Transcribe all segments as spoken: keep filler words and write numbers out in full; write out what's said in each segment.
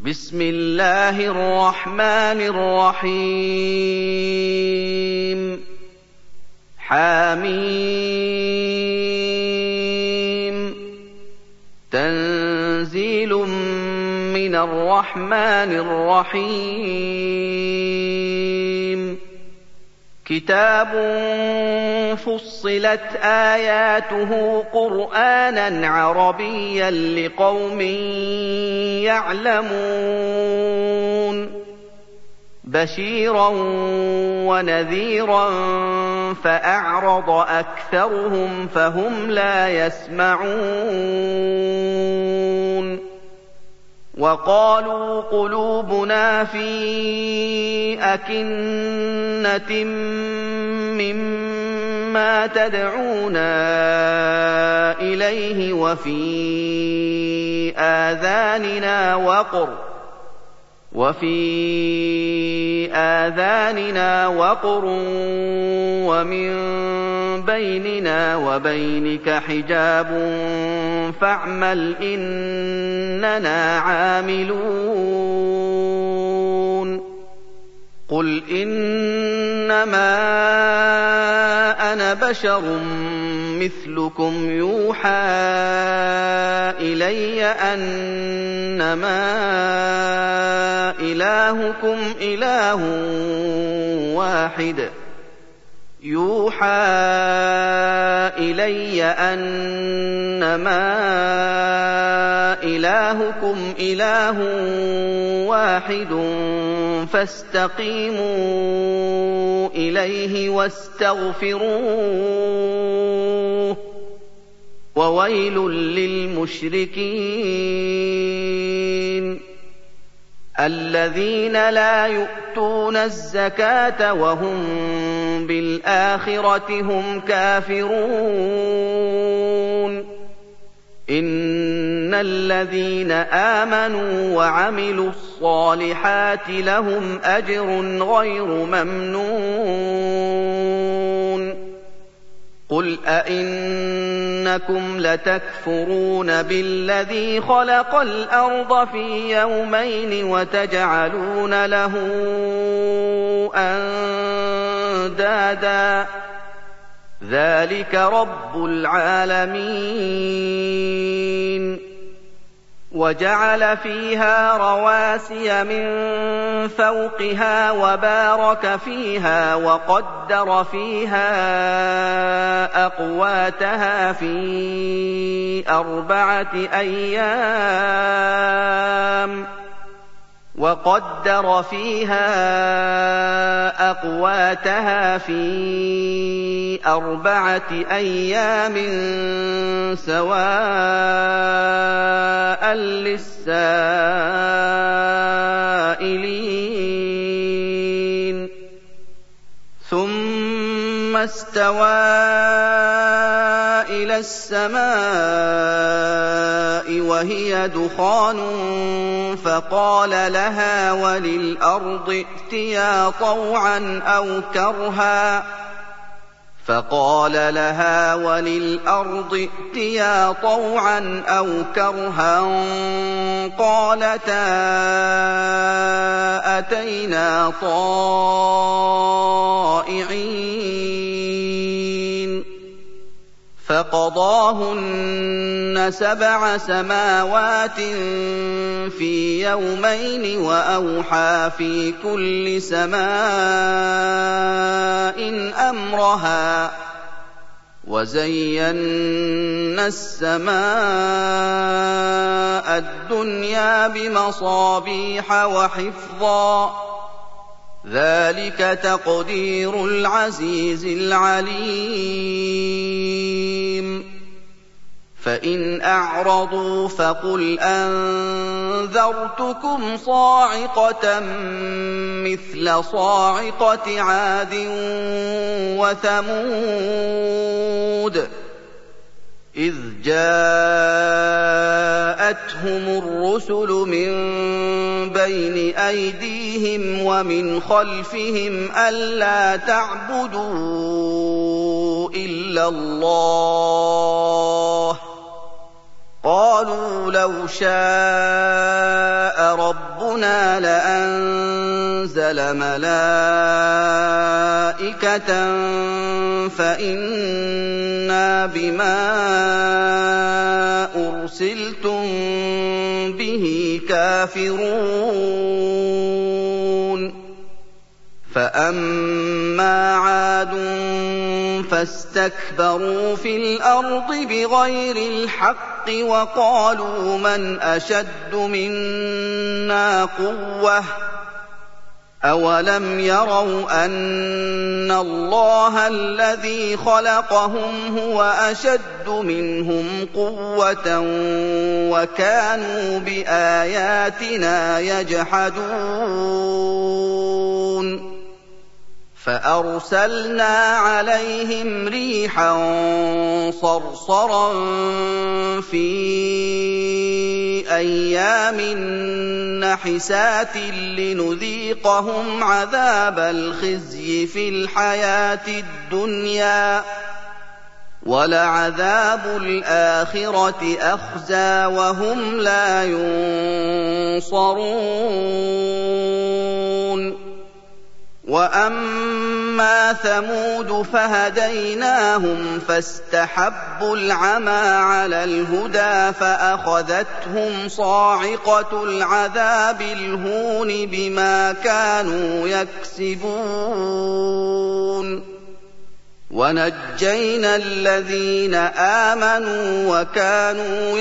بسم الله الرحمن الرحيم حميم تنزيل من الرحمن الرحيم كتاب فصلت آياته قرآنا عربيا لقوم يعلمون بشيرا ونذيرا فأعرض أكثرهم فهم لا يسمعون وقالوا قلوبنا في أكنة مما تدعونا إليه وفي آذاننا وقر وفي آذاننا وقر ومن بيننا وبينك حجاب فاعمل إننا عاملون قل إنما أنا بشر مثلكم يوحى إلي أنما إلهكم إله واحد يوحى إلي أنما إلهكم إله واحد فاستقيموا إليه واستغفروه وويل للمشركين الذين لا يؤتون الزكاة وهم بالآخرة هم كافرون إن الذين آمنوا وعملوا الصالحات لهم أجر غير ممنون قل أئنكم لتكفرون بالذي خلق الأرض في يومين وتجعلون له أندادا ذلك رب العالمين وجعل فيها رواسي من فوقها وبارك فيها وقدر فيها أقواتها في أربعة أيام وقدر فيها أقواتها في أربعة أيام سواء للسائلين ثم استوى إلى السماء وهي دخان فقال لها وللأرض ائتيا طوعا أو كرها فقال لها وللأرض ائتيا طوعا أو كرها قالتا أتينا طائعين فقضاهن سبع سماوات في يومين وأوحى في كل سماء أمرها وزينا السماء الدنيا بمصابيح وحفظا ذلك تقدير العزيز العليم فإن أعرضوا فقل أنذرتكم صاعقة مثل صاعقة عاد وثمود إذ جاءتهم الرسل من بين أيديهم ومن خلفهم ألا تعبدوا إلا الله قالوا لو شاء ربنا أَمْرُنَا لَأَنزَلَ مَلَائِكَةً فَإِنَّا بِمَا أُرْسِلْتُم بِهِ كَافِرُونَ فَأَمَّا عَادٌ فَاسْتَكْبَرُوا فِي الْأَرْضِ بِغَيْرِ الْحَقِّ وَقَالُوا مَنْ أَشَدُّ مِنَّا قُوَّةً أَوَلَمْ يَرَوْا أَنَّ اللَّهَ الَّذِي خَلَقَهُمْ هُوَ أَشَدُّ مِنْهُمْ قُوَّةً وَكَانُوا بِآيَاتِنَا يَجْحَدُونَ فَأَرْسَلْنَا عَلَيْهِمْ رِيحًا صَرْصَرًا فِي أَيَّامٍ نَّحِسَاتٍ لِّنُذِيقَهُمْ عَذَابَ الْخِزْيِ فِي الْحَيَاةِ الدُّنْيَا ۖ وَلَعَذَابُ الْآخِرَةِ أَخْزَىٰ وَهُمْ لَا يُنصَرُونَ وَأَمَّا ثَمُودُ فَهَدَيْنَاهُمْ فَاسْتَحَبُّوا الْعَمَىٰ عَلَى الْهُدَىٰ فَأَخَذَتْهُمْ صَاعِقَةُ الْعَذَابِ الْهُونِ بِمَا كَانُوا يَكْسِبُونَ وَنَجَّيْنَا الَّذِينَ آمَنُوا وَكَانُوا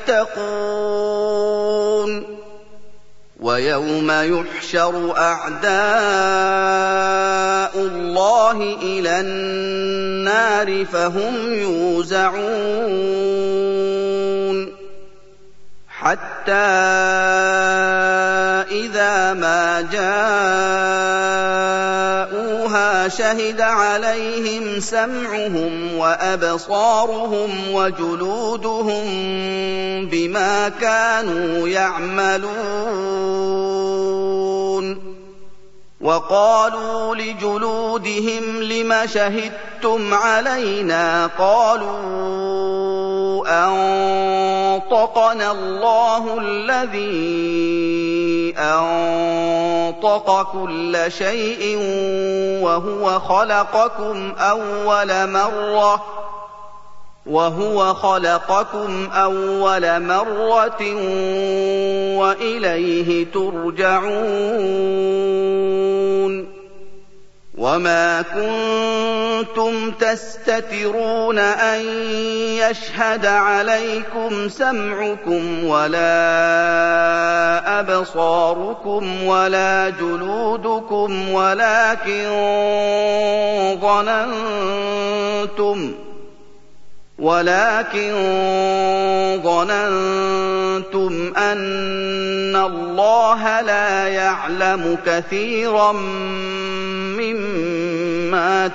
يَتَّقُونَ وَيَوْمَ يُحْشَرُ أَعْدَاءُ اللَّهِ إِلَى النَّارِ فَهُمْ يُوزَعُونَ حَتَّىٰ إِذَا مَا جَاءُوهَا شَهِدَ عَلَيْهِمْ سَمْعُهُمْ وَأَبْصَارُهُمْ وَجُلُودُهُم بِمَا كَانُوا يَعْمَلُونَ وَقَالُوا لِجُلُودِهِمْ لِمَ شَهِدتُّمْ عَلَيْنَا قَالُوا أَنطَقَنَا اللَّهُ الَّذِي أَنطَقَ كُلَّ شَيْءٍ وَهُوَ خَلَقَكُمْ أَوَّلَ مَرَّةٍ وَهُوَ خَلَقَكُمْ أَوَّلَ مَرَّةٍ وَإِلَيْهِ تُرْجَعُونَ وَمَا كُنتُمْ تَسْتَتِرُونَ أَن يَشْهَدَ عَلَيْكُمْ سَمْعُكُمْ وَلَا أَبْصَارُكُمْ وَلَا جُلُودُكُمْ وَلَٰكِن ظَنَنتُمْ وَلَٰكِن ظَنَنتُمْ أَنَّ اللَّهَ لَا يَعْلَمُ كَثِيرًا مِّمَّا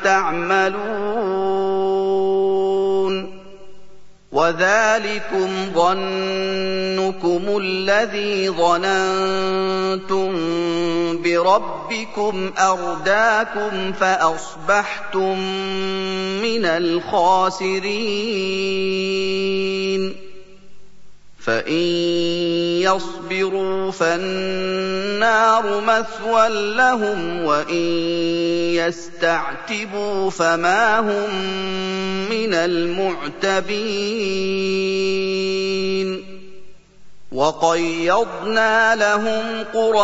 تَعْمَلُونَ وَذَٰلِكُمْ ظَنُّكُمُ الَّذِي ظَنَنتُم بِرَبِّكُمْ أَرْدَاكُمْ فَأَصْبَحْتُم مِّنَ الْخَاسِرِينَ فَإِن يَصْبِرُوا فَالنَّارُ مَثْوًى لَّهُمْ وَإِن يَسْتَعْتِبُوا فَمَا هُم مِّنَ الْمُعْتَبِينَ وَقَيَّضْنَا لَهُمْ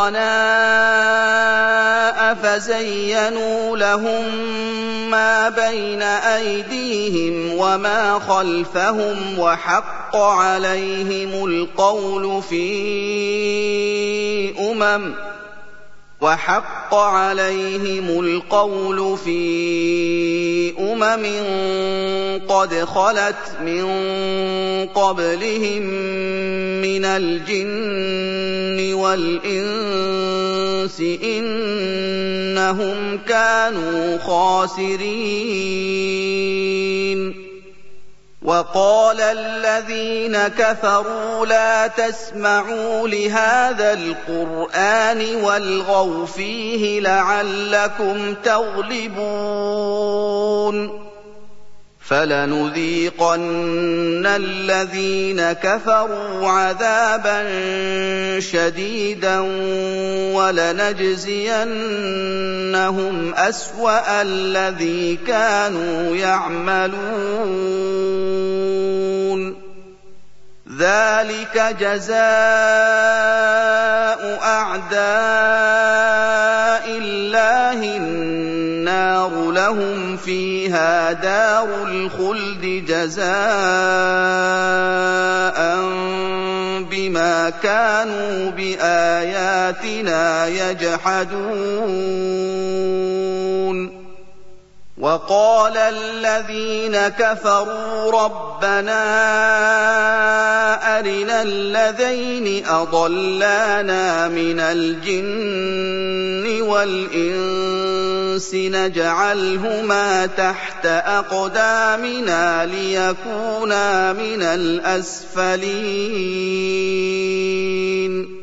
قُرَنَاءَ فَزَيَّنُوا لَهُم مَّا بَيْنَ أَيْدِيهِمْ وَمَا خَلْفَهُمْ وَحَقَّ عَلَيْهِمُ الْقَوْلُ فِي أُمَمٍ وَحَقَّ عَلَيْهِمُ الْقَوْلُ فِي أُمَمٍ قَدْ خَلَتْ مِن قَبْلِهِم مِّنَ الْجِنِّ وَالْإِنسِ ۖ إِنَّهُمْ كَانُوا خَاسِرِينَ وَقَالَ الَّذِينَ كَفَرُوا لَا تَسْمَعُوا لِهَٰذَا الْقُرْآنِ وَالْغَوْا فِيهِ لَعَلَّكُمْ تَغْلِبُونَ فَلَنُذِيقَنَّ الَّذِينَ كَفَرُوا عَذَابًا شَدِيدًا وَلَنَجْزِيَنَّهُمْ أَسْوَأَ الَّذِي كَانُوا يَعْمَلُونَ ذَلِكَ جَزَاءُ أَعْدَاءِ اللَّهِ النَّارُ لَهُمْ فِيهَا دَارُ الْخُلْدِ جَزَاءً بِمَا كَانُوا بِآيَاتِنَا يَجْحَدُونَ وَقَالَ الَّذِينَ كَفَرُوا رَبَّنَا أَرِنَا اللَّذَيْنِ أَضَلَّانَا مِنَ الْجِنِّ وَالْإِنسِ نَجْعَلْهُمَا تَحْتَ أَقْدَامِنَا لِيَكُونَا مِنَ الْأَسْفَلِينَ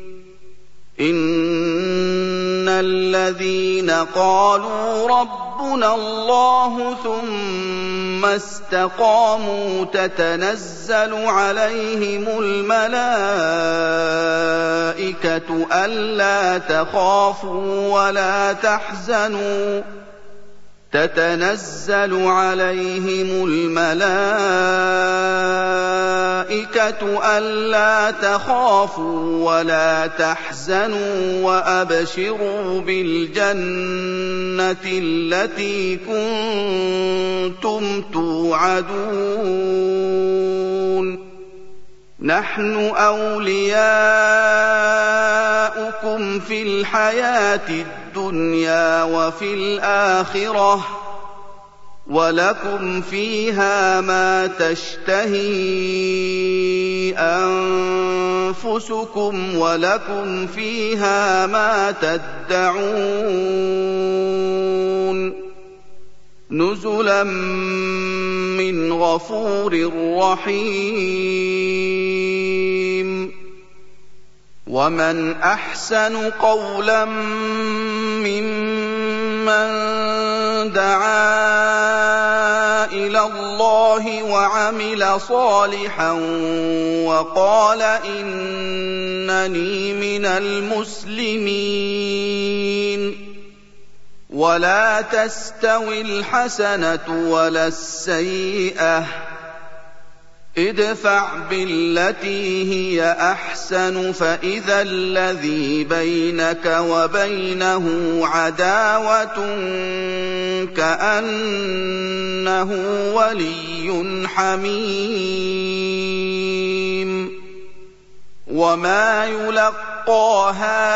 إِنَّ الَّذِينَ قَالُوا رَبُّنَا اللَّهُ ثُمَّ اسْتَقَامُوا تَتَنَزَّلُ عَلَيْهِمُ الْمَلَائِكَةُ أَلَّا تَخَافُوا وَلَا تَحْزَنُوا تَتَنَزَّلُ عَلَيْهِمُ الْمَلَائِكَةُ أَلَّا تَخَافُوا وَلَا تَحْزَنُوا وَأَبْشِرُوا بِالْجَنَّةِ الَّتِي كُنتُمْ تُوعَدُونَ نَحْنُ أَوْلِيَاؤُكُمْ فِي الْحَيَاةِ الدُّنْيَا وَفِي الْآخِرَةِ ۖ وَلَكُمْ فِيهَا مَا تَشْتَهِي أَنفُسُكُمْ وَلَكُمْ فِيهَا مَا تَدَّعُونَ نُزُلًا مِّنْ غَفُورٍ رَّحِيمٍ وَمَنْ أَحْسَنُ قَوْلًا مِّمَّن دَعَا إِلَى اللَّهِ وَعَمِلَ صَالِحًا وَقَالَ إِنَّنِي مِنَ الْمُسْلِمِينَ وَلَا تَسْتَوِي الْحَسَنَةُ وَلَا السَّيِّئَةُ ادْفَعْ بِالَّتِي هِيَ أَحْسَنُ فَإِذَا الَّذِي بَيْنَكَ وَبَيْنَهُ عَدَاوَةٌ كَأَنَّهُ وَلِيٌّ حَمِيمٌ وَمَا يُلَقَّاهَا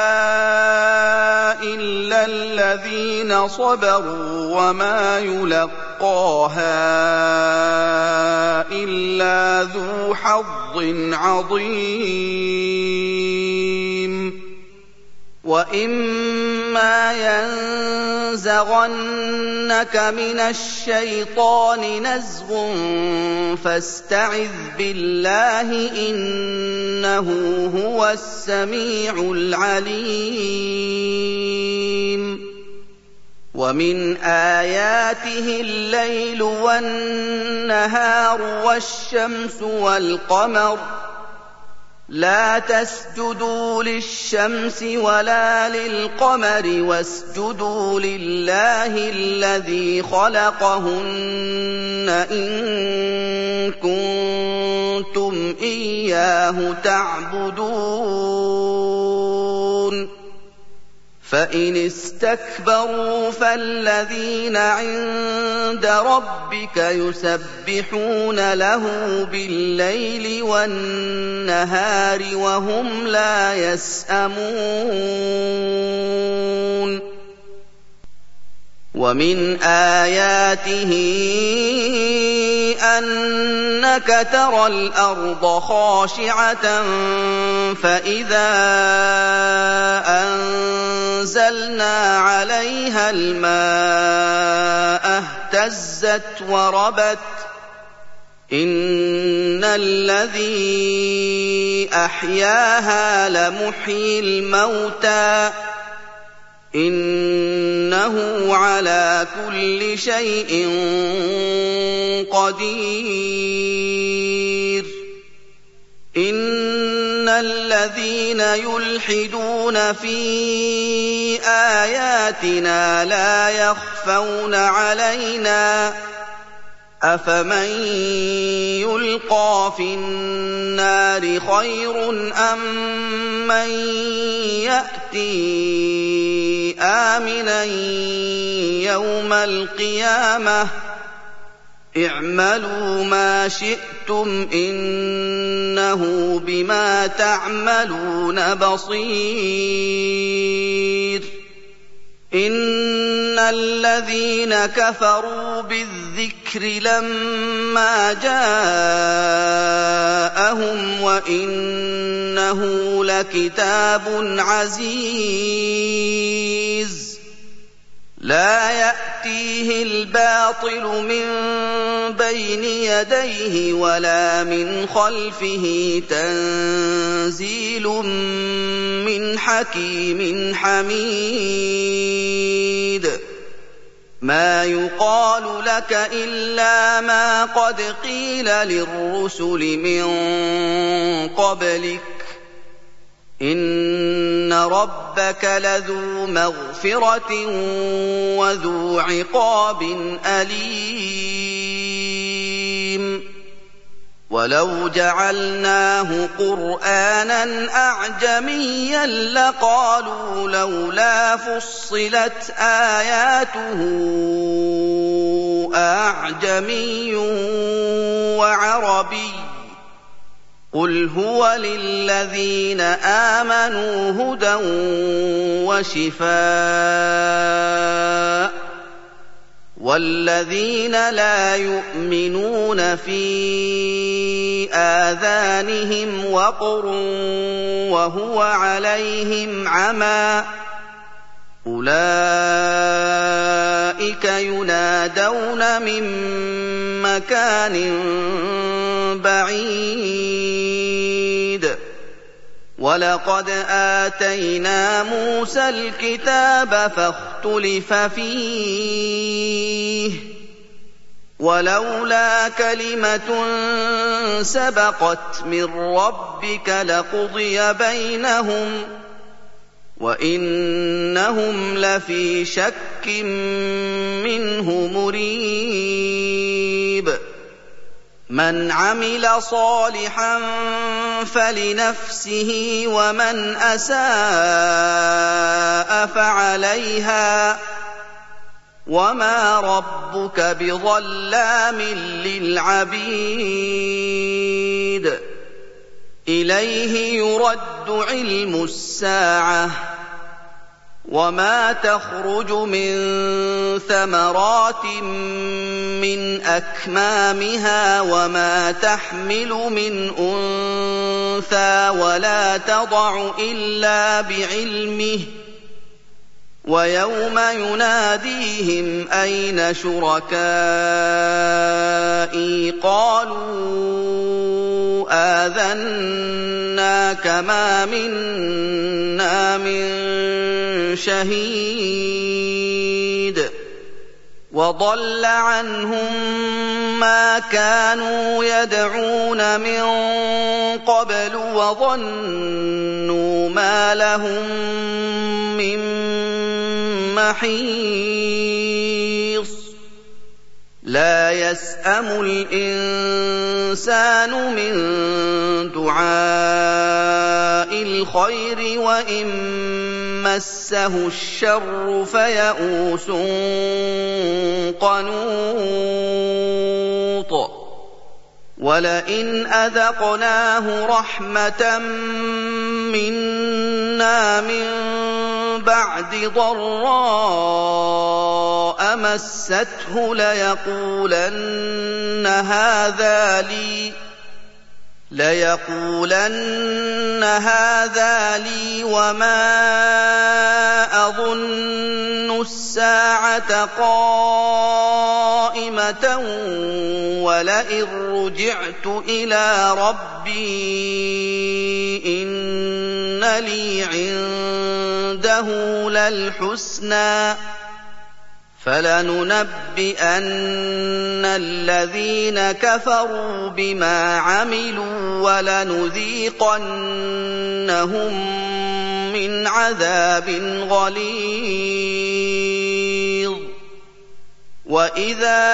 إِلَّا الَّذِينَ صَبَرُوا وَمَا يُلَقَّاهَا إِلَّا ذُو حَظٍّ عَظِيمٍ وَإِمَّا يَنزَغَنَّكَ مِنَ الشَّيْطَانِ نَزْغٌ فَاسْتَعِذْ بِاللَّهِ ۖ إِنَّهُ هُوَ السَّمِيعُ الْعَلِيمُ وَمِنْ آيَاتِهِ اللَّيْلُ وَالنَّهَارُ وَالشَّمْسُ وَالْقَمَرُ لَا تَسْجُدُوا لِلشَّمْسِ وَلَا لِلْقَمَرِ وَاسْجُدُوا لِلَّهِ الَّذِي خَلَقَهُنَّ إِن كُنتُمْ إِيَّاهُ تَعْبُدُونَ فَإِنِ اسْتَكْبَرُوا فَالَّذِينَ عِندَ رَبِّكَ يُسَبِّحُونَ لَهُ بِاللَّيْلِ وَالنَّهَارِ وَهُمْ لَا يَسْأَمُونَ وَمِنْ آيَاتِهِ أَنَّكَ تَرَى الْأَرْضَ خَاشِعَةً فَإِذَا أَنزَلْنَا عَلَيْهَا الْمَاءَ اهْتَزَّتْ وَرَبَتْ إِنَّ الَّذِي أَحْيَاهَا لَمُحْيِي الْمَوْتَىٰ إِنَّهُ إِنَّهُ عَلَىٰ كُلِّ شَيْءٍ قَدِيرٌ إِنَّ الَّذِينَ يُلْحِدُونَ فِي آيَاتِنَا لَا يَخْفَوْنَ عَلَيْنَا أَفَمَن يُلْقَىٰ فِي النَّارِ خَيْرٌ أَم مَّن يَأْتِي آمِنًا يَوْمَ الْقِيَامَةِ ۚ اعْمَلُوا مَا شِئْتُمْ إِنَّهُ بِمَا تَعْمَلُونَ بَصِيرٌ إِنَّ الَّذِينَ كَفَرُوا بِالذِّكْرِ لَمَّا جَاءَهُمْ وَإِنَّهُ لَكِتَابٌ عَزِيزٌ لَّا يَأْتِيهِ الْبَاطِلُ مِن بَيْنِ يَدَيْهِ وَلَا مِنْ خَلْفِهِ تَنزِيلٌ مِّنْ حَكِيمٍ حَمِيدٍ مَا يُقَالُ لَكَ إِلَّا مَا قَدْ قِيلَ لِلرُّسُلِ مِن قَبْلِكَ إِنَّ رَبَّكَ لَذُو مَغْفِرَةٍ وَذُو عِقَابٍ أَلِيمٍ وَلَوْ جَعَلْنَاهُ قُرْآنًا أَعْجَمِيًّا لَّقَالُوا لَوْلَا فُصِّلَتْ آيَاتُهُ أَأَعْجَمِيٌّ وَعَرَبِيٌّ قُلْ هُوَ لِلَّذِينَ آمَنُوا هُدًى وَشِفَاءٌ ۖ وَالَّذِينَ لَا يُؤْمِنُونَ فِي آذَانِهِمْ وَقْرٌ وَهُوَ عَلَيْهِمْ عَمًى أُولَٰئِكَ يُنَادَوْنَ مِن مَّكَانٍ بَعِيدٍ وَلَقَدْ آتَيْنَا مُوسَى الْكِتَابَ فَاخْتُلِفَ فِيهِ وَلَوْلَا كَلِمَةٌ سَبَقَتْ مِن رَّبِّكَ لَقُضِيَ بَيْنَهُمْ وَإِنَّهُمْ لَفِي شَكٍّ مِّنْهُ مُرِيبٍ مَنْ عَمِلَ صَالِحًا فَلِنَفْسِهِ وَمَنْ أَسَاءَ فَعَلَيْهَا ۗ وَمَا رَبُّكَ بِظَلَّامٍ لِّلْعَبِيدِ إِلَيْهِ يُرَدُّ عِلْمُ السَّاعَةِ وَمَا تَخْرُجُ مِن ثَمَرَاتٍ مِّنْ أَكْمَامِهَا وَمَا تَحْمِلُ مِنْ أُنثَىٰ وَلَا تَضَعُ إِلَّا بِعِلْمِهِ وَيَوْمَ يُنَادِيهِمْ أَيْنَ شُرَكَائِي قَالُوا آذَنَّاكَ مَا مِنَّا مِن شَهِيدٍ وَضَلَّ عَنْهُم مَّا كَانُوا يَدْعُونَ مِن قَبْلُ وَظَنُّوا مَا لَهُم مِّن مَّحِيصٍ لَّا يَسْأَمُ الْإِنسَانُ مِن دُعَاءِ الْخَيْرِ وَإِن مَّسَّهُ الشَّرُّ فَيَئُوسٌ قَنُوطٌ وَلَئِنْ أَذَقْنَاهُ رَحْمَةً مِّنَّا مِن بَعْدِ ضَرَّاءَ مَسَّتْهُ لَيَقُولَنَّ هَٰذَا لِي لَيَقُولَنَّ هَٰذَا لِي وَمَا أَظُنُّ السَّاعَةَ قَائِمَةً وَلَئِن رُّجِعْتُ إِلَىٰ رَبِّي إِنَّ لِي عِندَهُ لَلْحُسْنَىٰ فَلَنُنَبِّئَنَّ الَّذِينَ كَفَرُوا بِمَا عَمِلُوا وَلَنُذِيقَنَّهُم مِّنْ عَذَابٍ غَلِيظٍ وَإِذَا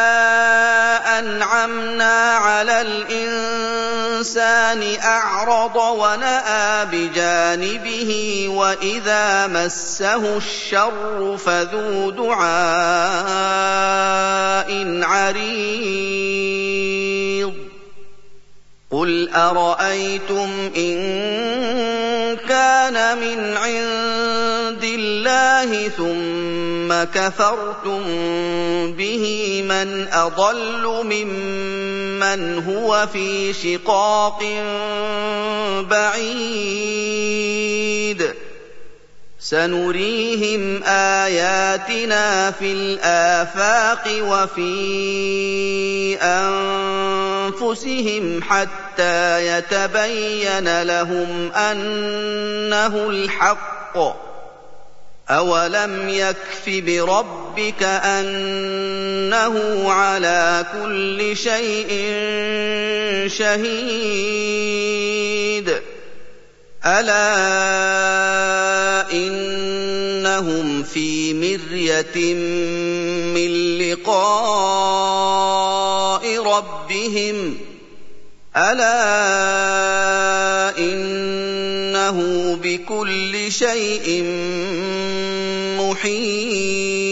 أَنْعَمْنَا عَلَى الْإِنسَانِ أَعْرَضَ وَنَأَىٰ بِجَانِبِهِ وَإِذَا مَسَّهُ الشَّرُّ فَذُو دُعَاءٍ عَرِيضٍ قُلْ أَرَأَيْتُمْ إِن كَانَ مِنْ عِندِ اللَّهِ ثُمَّ كَفَرْتُم بِهِ مَنْ أَضَلُّ مِمَّنْ هُوَ فِي شِقَاقٍ بَعِيدٍ سَنُرِيهِمْ آيَاتِنَا فِي الْآفَاقِ وَفِي أَنفُسِهِمْ حَتَّىٰ يَتَبَيَّنَ لَهُمْ أَنَّهُ الْحَقُّ ۗ أَوَلَمْ يَكْفِ بِرَبِّكَ أَنَّهُ عَلَىٰ كُلِّ شَيْءٍ شَهِيدٌ أَلَا إِنَّهُمْ فِي مِرْيَةٍ مِّن لِّقَاءِ رَبِّهِمْ أَلَا إِنَّهُ بِكُلِّ شَيْءٍ مُّحِيطٌ